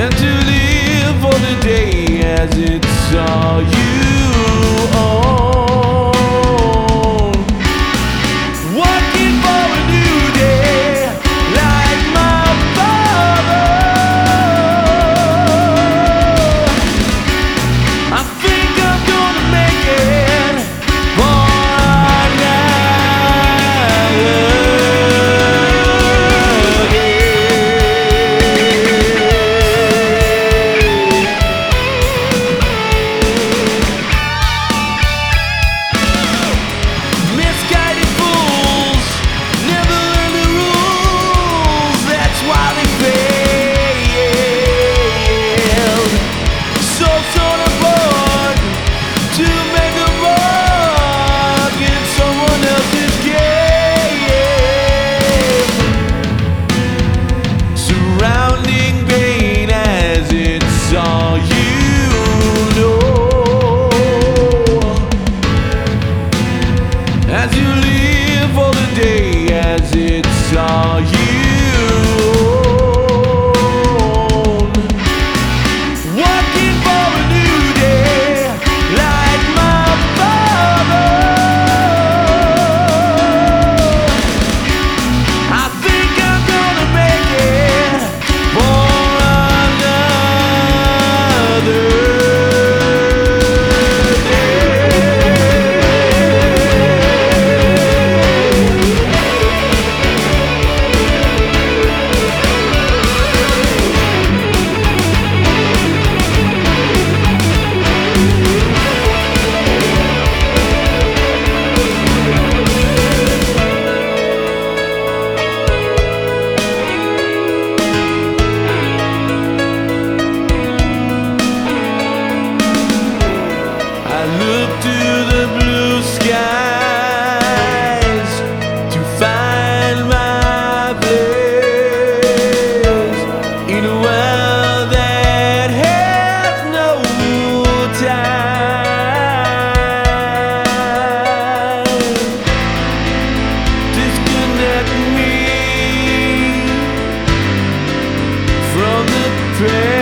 and to live for the day as it's all you own. Working for a new day like my father. I think I'm gonna make it for all you know. As you live for the day as it's all you own. Working for a new day like my father. I think I'm gonna make it for I look to the blue skies to find my place in a world that has no time. Disconnect me from the present.